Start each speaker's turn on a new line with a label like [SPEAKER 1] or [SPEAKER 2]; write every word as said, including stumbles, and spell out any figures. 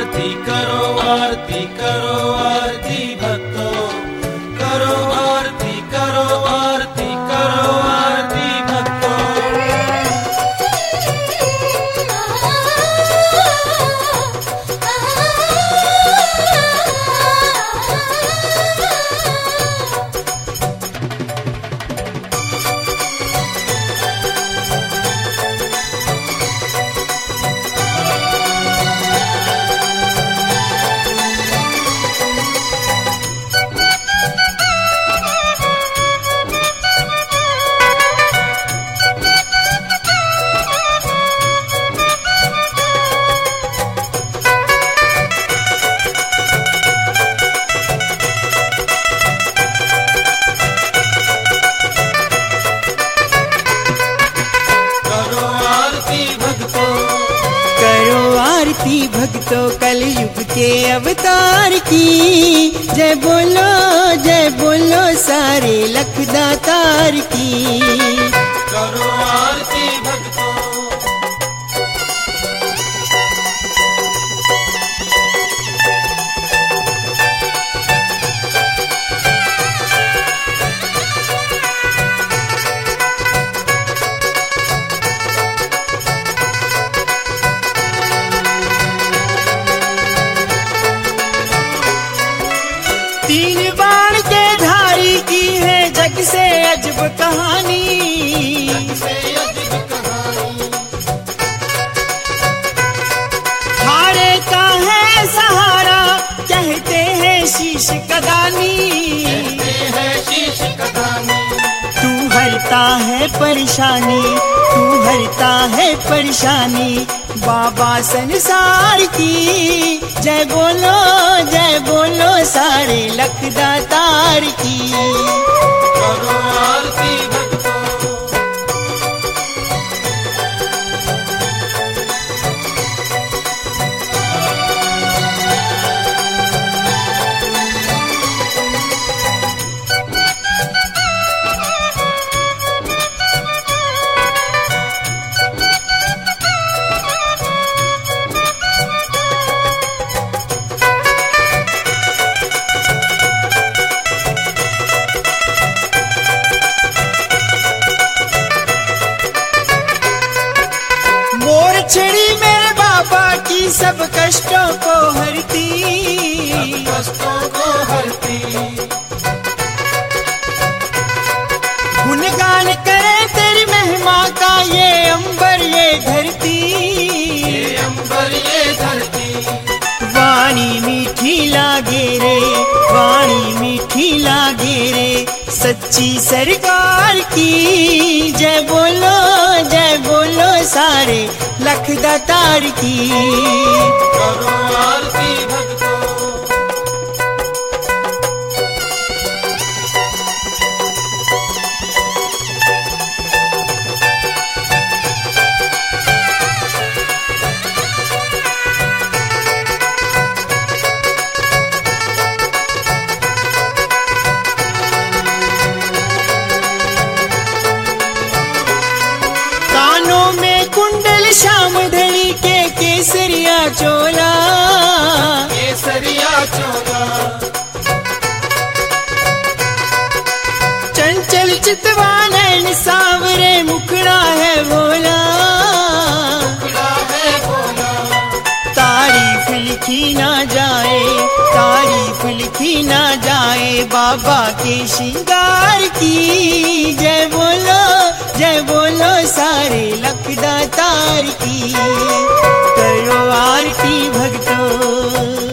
[SPEAKER 1] आरती करो आरती करो आरती भक्तों, करो आरती करो आरती करो आरती भक्तों।
[SPEAKER 2] आरती भक्तों कलयुग के अवतार की, जय बोलो जय बोलो सारे लखदातार की।
[SPEAKER 1] करो आरती भक्तों,
[SPEAKER 2] तीन बाण के धारी की है जग से अजब कहानी,
[SPEAKER 1] जग से अजब कहानी।
[SPEAKER 2] हारे का है सहारा कहते हैं शीश कदानी,
[SPEAKER 1] कहते हैं शीश कदानी।
[SPEAKER 2] तू हरता है परेशानी, तू हरता है परेशानी बाबा संसार की। जय बोलो जय बोलो सारे लखदातार की।
[SPEAKER 1] करो आरती भक्तों,
[SPEAKER 2] छड़ी मेरे बाबा की सब कष्टों को हरती,
[SPEAKER 1] सब कष्टों को हरती।
[SPEAKER 2] गुणगान करे तेरी महिमा का ये अंबर ये धरती,
[SPEAKER 1] ये अंबर ये धरती।
[SPEAKER 2] वाणी मीठी लागे रे, वाणी मीठी लागे रे सच्ची सरकार की। जय बोलो जय बोलो सारे लखदातार की।
[SPEAKER 1] करो आरती भक्तों,
[SPEAKER 2] श्याम धड़ी के केसरिया चोला,
[SPEAKER 1] केसरिया चोला।
[SPEAKER 2] चंचल चितवा नैन सावरे मुखड़ा है भोला,
[SPEAKER 1] मुखड़ा है भोला।
[SPEAKER 2] तारीफ लिखी ना जाए, तारीफ लिखी ना जाए बाबा के श्रृंगार की। जय बोलो जय बोलो सारे लखदातार की। करो आरती भक्तों।